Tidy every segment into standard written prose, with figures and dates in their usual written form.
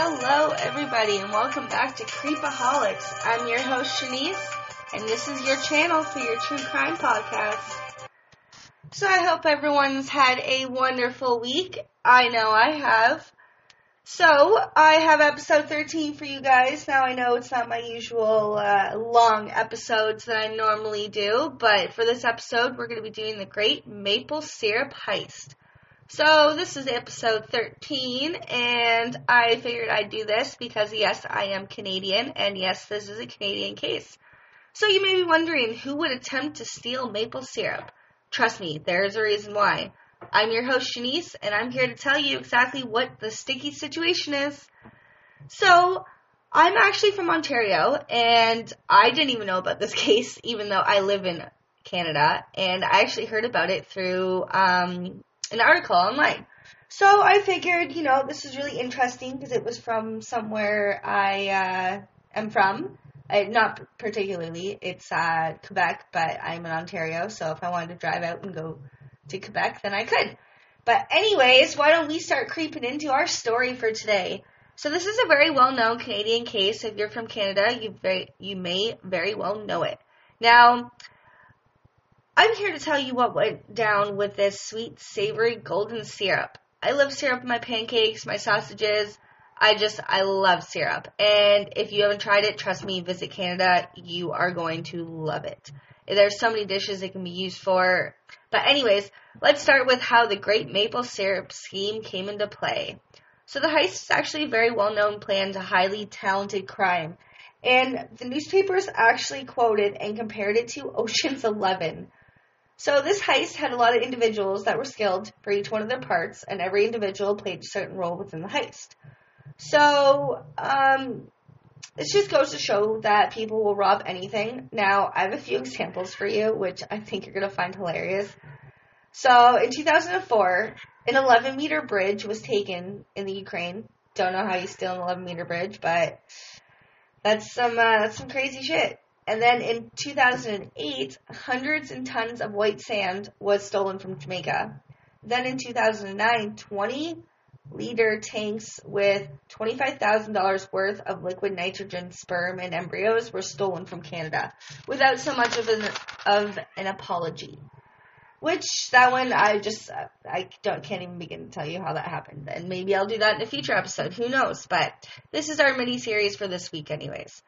Hello, everybody, and welcome back to Creepaholics. I'm your host, Shanice, and this is your channel for your true crime podcast. So I hope everyone's had a wonderful week. I know I have. So I have episode 13 for you guys. Now I know it's not my usual long episodes that I normally do, but for this episode, we're going to be doing the Great Maple Syrup Heist. So this is episode 13, and I figured I'd do this because, yes, I am Canadian, and yes, this is a Canadian case. So you may be wondering, who would attempt to steal maple syrup? Trust me, there's a reason why. I'm your host, Shanice, and I'm here to tell you exactly what the sticky situation is. So, I'm actually from Ontario, and I didn't even know about this case, even though I live in Canada, and I actually heard about it through an article online. So I figured, this is really interesting because it was from somewhere I am from. Not particularly. It's Quebec, but I'm in Ontario, so if I wanted to drive out and go to Quebec, then I could. But anyways, why don't we start creeping into our story for today? So this is a very well-known Canadian case. If you're from Canada, you may very well know it. Now, I'm here to tell you what went down with this sweet, savory, golden syrup. I love syrup in my pancakes, my sausages. I love syrup. And if you haven't tried it, trust me, visit Canada. You are going to love it. There's so many dishes it can be used for. But anyways, let's start with how the Great Maple Syrup scheme came into play. So the heist is actually a very well-known plan to highly talented crime. And the newspapers actually quoted and compared it to Ocean's 11. So this heist had a lot of individuals that were skilled for each one of their parts, and every individual played a certain role within the heist. So, this just goes to show that people will rob anything. Now, I have a few examples for you, which I think you're going to find hilarious. So, in 2004, an 11-meter bridge was taken in the Ukraine. Don't know how you steal an 11-meter bridge, but that's some crazy shit. And then in 2008, hundreds of tons of white sand was stolen from Jamaica. Then in 2009, 20-liter tanks with $25,000 worth of liquid nitrogen sperm and embryos were stolen from Canada without so much of an apology. Which, that one, can't even begin to tell you how that happened. And maybe I'll do that in a future episode. Who knows? But this is our mini-series for this week anyways.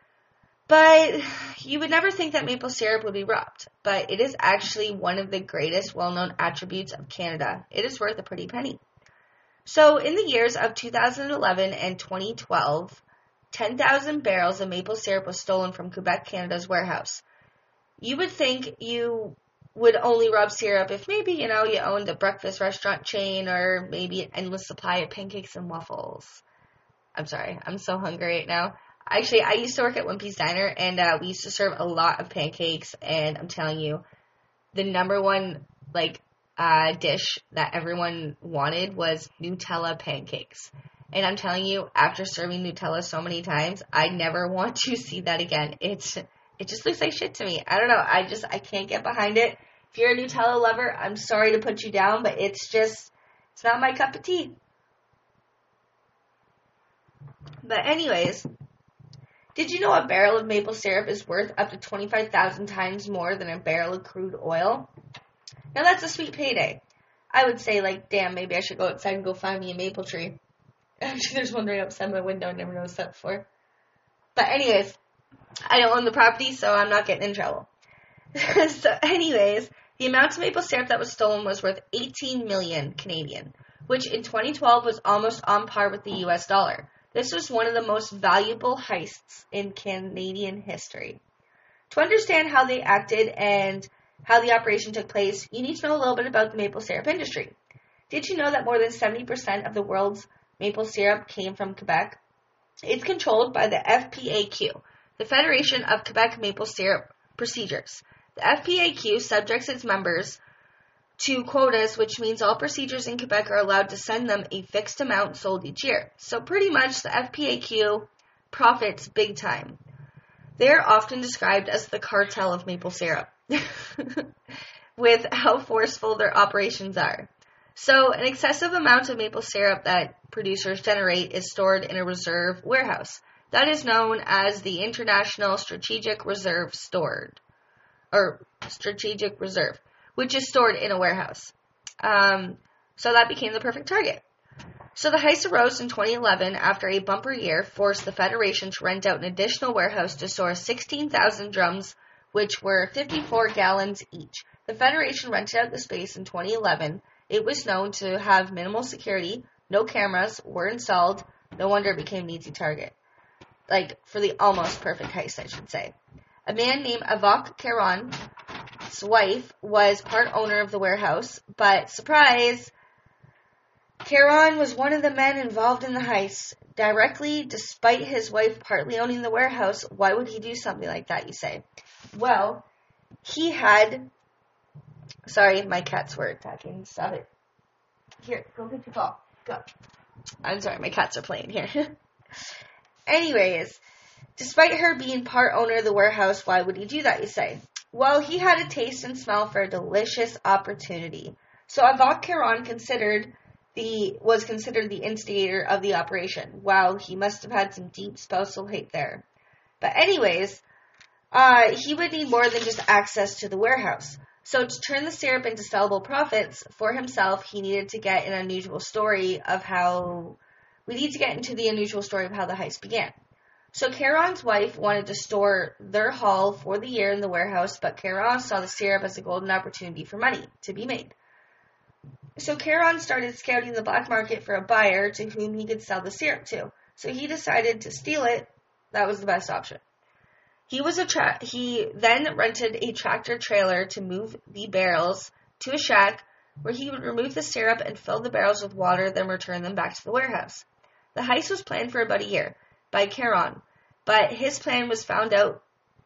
But you would never think that maple syrup would be robbed. But it is actually one of the greatest well-known attributes of Canada. It is worth a pretty penny. So in the years of 2011 and 2012, 10,000 barrels of maple syrup was stolen from Quebec, Canada's warehouse. You would think you would only rob syrup if maybe, you owned a breakfast restaurant chain or maybe an endless supply of pancakes and waffles. I'm sorry, I'm so hungry right now. Actually, I used to work at One Piece Diner, and we used to serve a lot of pancakes, and I'm telling you, the number one, dish that everyone wanted was Nutella pancakes. And I'm telling you, after serving Nutella so many times, I never want to see that again. It just looks like shit to me. I don't know, I can't get behind it. If you're a Nutella lover, I'm sorry to put you down, but it's not my cup of tea. But anyways, did you know a barrel of maple syrup is worth up to 25,000 times more than a barrel of crude oil? Now that's a sweet payday. I would say, damn, maybe I should go outside and go find me a maple tree. Actually, there's one right outside my window. I never noticed that before. But anyways, I don't own the property, so I'm not getting in trouble. So anyways, the amount of maple syrup that was stolen was worth 18 million Canadian, which in 2012 was almost on par with the US dollar. This was one of the most valuable heists in Canadian history. To understand how they acted and how the operation took place, you need to know a little bit about the maple syrup industry. Did you know that more than 70% of the world's maple syrup came from Quebec? It's controlled by the FPAQ, the Federation of Quebec Maple Syrup Procedures. The FPAQ subjects its members to quotas, which means all procedures in Quebec are allowed to send them a fixed amount sold each year. So pretty much the FPAQ profits big time. They are often described as the cartel of maple syrup, with how forceful their operations are. So an excessive amount of maple syrup that producers generate is stored in a reserve warehouse. That is known as the International Strategic Reserve Strategic Reserve, which is stored in a warehouse. So that became the perfect target. So the heist arose in 2011 after a bumper year forced the Federation to rent out an additional warehouse to store 16,000 drums, which were 54 gallons each. The Federation rented out the space in 2011. It was known to have minimal security, no cameras were installed. No wonder it became an easy target. Like, for the almost perfect heist, I should say. A man named Avak Caron's wife was part owner of the warehouse, but surprise, Caron was one of the men involved in the heist. Directly, despite his wife partly owning the warehouse, why would he do something like that, you say? Well, he had... Sorry, my cats were attacking. Stop it. Here, go get your ball. Go. I'm sorry, my cats are playing here. Anyways, despite her being part owner of the warehouse, why would he do that, you say? Well, he had a taste and smell for a delicious opportunity. So Avak Caron was considered the instigator of the operation. Wow, he must have had some deep spousal hate there. But anyways, he would need more than just access to the warehouse. So to turn the syrup into sellable profits for himself, he needed to get into the unusual story of how the heist began. So Caron's wife wanted to store their haul for the year in the warehouse, but Caron saw the syrup as a golden opportunity for money to be made. So Caron started scouting the black market for a buyer to whom he could sell the syrup to. So he decided to steal it. That was the best option. He then rented a tractor trailer to move the barrels to a shack where he would remove the syrup and fill the barrels with water, then return them back to the warehouse. The heist was planned for about a year by Caron, but his plan was found out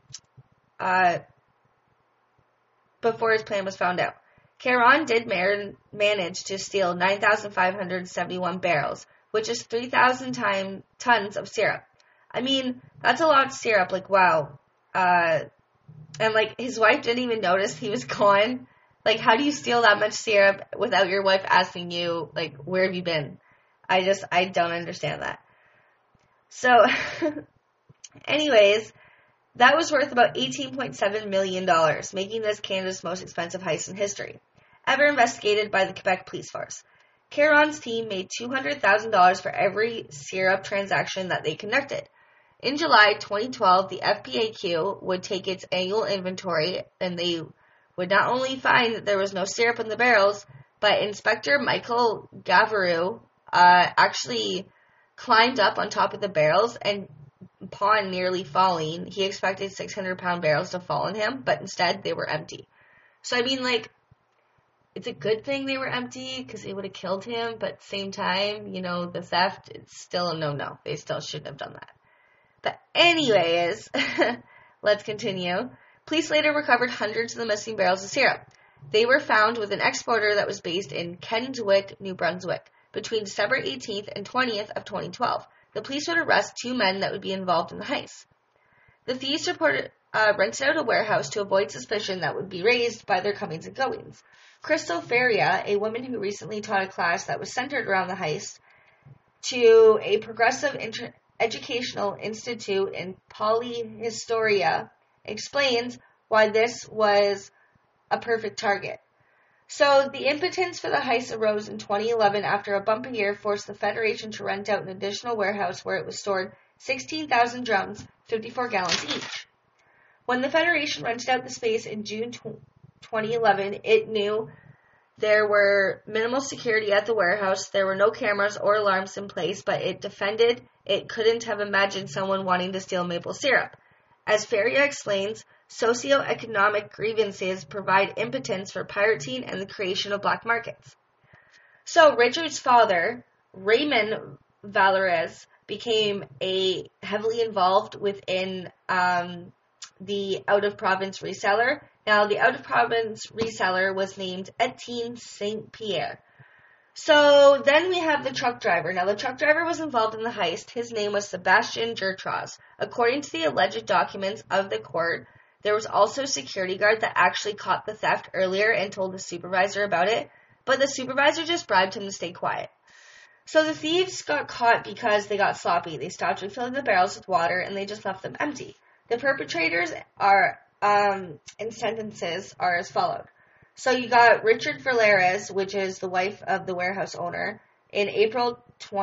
before his plan was found out. Caron did manage to steal 9,571 barrels, which is 3,000 tons of syrup. I mean, that's a lot of syrup, like, wow. And, like, his wife didn't even notice he was gone. Like, how do you steal that much syrup without your wife asking you, like, where have you been? I don't understand that. So, anyways, that was worth about $18.7 million, making this Canada's most expensive heist in history, ever investigated by the Quebec Police Force. Caron's team made $200,000 for every syrup transaction that they conducted. In July 2012, the FPAQ would take its annual inventory, and they would not only find that there was no syrup in the barrels, but Inspector Michael Gavarou actually climbed up on top of the barrels, and upon nearly falling, he expected 600-pound barrels to fall on him, but instead they were empty. So, I mean, like, it's a good thing they were empty, because they would have killed him, but at the same time, you know, the theft, it's still a no-no. They still shouldn't have done that. But anyways, let's continue. Police later recovered hundreds of the missing barrels of syrup. They were found with an exporter that was based in Keswick, New Brunswick, between December 18th and 20th of 2012. The police would arrest 2 men that would be involved in the heist. The thieves rented out a warehouse to avoid suspicion that would be raised by their comings and goings. Crystal Faria, a woman who recently taught a class that was centered around the heist, to a progressive educational institute in Polyhistoria, explains why this was a perfect target. So, the impotence for the heist arose in 2011 after a bumpy year forced the Federation to rent out an additional warehouse where it was stored 16,000 drums, 54 gallons each. When the Federation rented out the space in June 2011, it knew there were minimal security at the warehouse, there were no cameras or alarms in place, but it defended it couldn't have imagined someone wanting to steal maple syrup. As Faria explains, socioeconomic grievances provide impotence for pirating and the creation of black markets. So Richard's father, Raymond Valores, became heavily involved within the out-of-province reseller. Now, the out-of-province reseller was named Etienne St. Pierre. So then we have the truck driver. Now, the truck driver was involved in the heist. His name was Sebastian Gertraz. According to the alleged documents of the court, there was also a security guard that actually caught the theft earlier and told the supervisor about it. but the supervisor just bribed him to stay quiet. So the thieves got caught because they got sloppy. They stopped refilling the barrels with water, and they just left them empty. The perpetrators are, in sentences, are as followed. So you got Richard Valerius, which is the wife of the warehouse owner. In April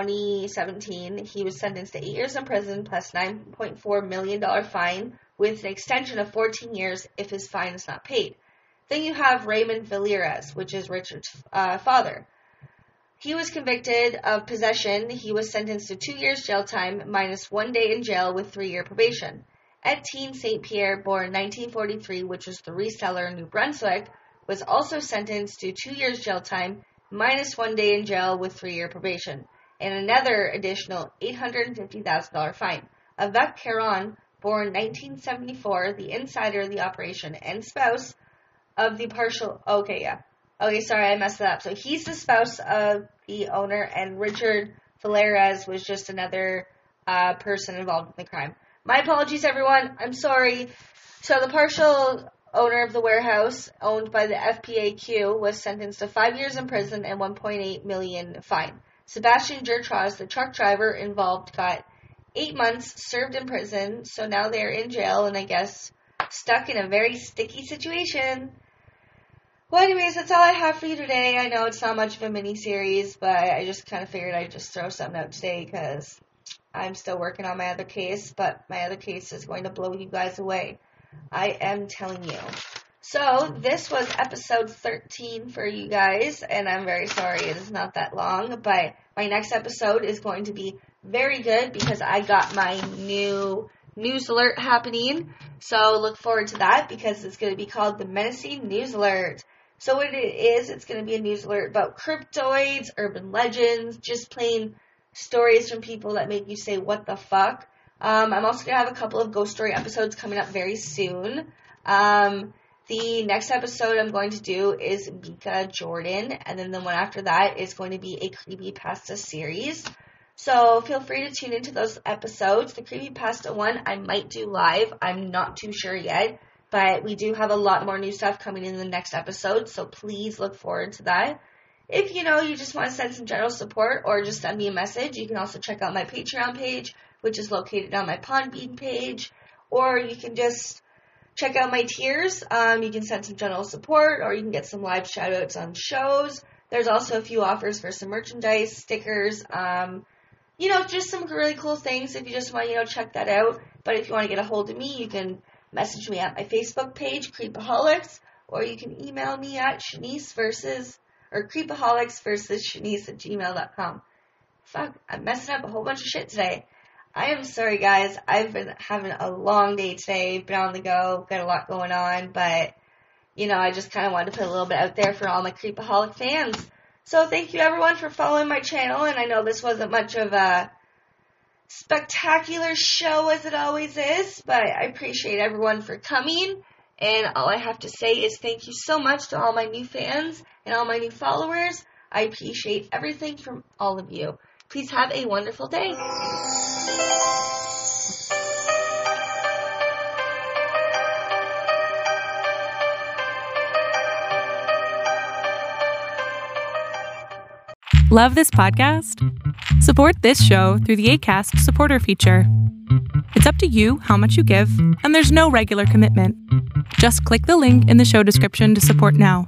2017, he was sentenced to 8 years in prison plus $9.4 million fine with an extension of 14 years if his fine is not paid. Then you have Raymond Valerius, which is Richard's father. He was convicted of possession. He was sentenced to 2 years jail time minus 1 day in jail with 3-year probation. Etienne St. Pierre, born 1943, which was the reseller in New Brunswick, was also sentenced to 2 years jail time minus 1 day in jail with 3-year probation, and another additional $850,000 fine. Avec Caron, born 1974, the insider of the operation and spouse of the partial... Okay, sorry, I messed that up. So he's the spouse of the owner, and Richard Valerius was just another person involved in the crime. My apologies, everyone. I'm sorry. So the partial owner of the warehouse, owned by the FPAQ, was sentenced to 5 years in prison and $1.8 million fine. Sebastian Gertraz, the truck driver involved, got 8 months served in prison, so now they're in jail and I guess stuck in a very sticky situation. Well, anyways, that's all I have for you today. I know it's not much of a mini-series, but I just kind of figured I'd just throw something out today because I'm still working on my other case, but my other case is going to blow you guys away. I am telling you. So, this was episode 13 for you guys, and I'm very sorry it is not that long, but my next episode is going to be very good because I got my new news alert happening. So, look forward to that because it's going to be called the Menacing News Alert. So what it is, it's going to be a news alert about cryptoids, urban legends, just plain stories from people that make you say, what the fuck? I'm also going to have a couple of ghost story episodes coming up very soon. The next episode I'm going to do is Mika Jordan, and then the one after that is going to be a creepypasta series. So feel free to tune into those episodes. The creepypasta one I might do live. I'm not too sure yet. But we do have a lot more new stuff coming in the next episode, so please look forward to that. If you just want to send some general support or just send me a message, you can also check out my Patreon page, which is located on my Podbean page, or you can just check out my tiers. You can send some general support, or you can get some live shoutouts on shows. There's also a few offers for some merchandise, stickers, just some really cool things if you just want to, check that out. But if you want to get a hold of me, you can message me at my Facebook page, Creepaholics, or you can email me at creepaholics@gmail.com. Fuck, I'm messing up a whole bunch of shit today. I am sorry, guys. I've been having a long day today, been on the go, got a lot going on, but, I just kind of wanted to put a little bit out there for all my Creepaholic fans. So thank you, everyone, for following my channel, and I know this wasn't much of a spectacular show as it always is, but I appreciate everyone for coming, and all I have to say is thank you so much to all my new fans and all my new followers. I appreciate everything from all of you. Please have a wonderful day. Love this podcast? Support this show through the Acast supporter feature. It's up to you how much you give, and there's no regular commitment. Just click the link in the show description to support now.